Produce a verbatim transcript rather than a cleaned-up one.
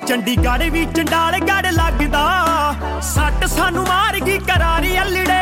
ਚੰਡੀਗੜ੍ਹ ਵੀ ਚੰਡਾਲਗੜ੍ਹ ਲੱਗਦਾ। ਸੱਟ ਸਾਨੂੰ ਮਾਰ ਗਈ ਕਰਾਰੀ ਅਲੜੇ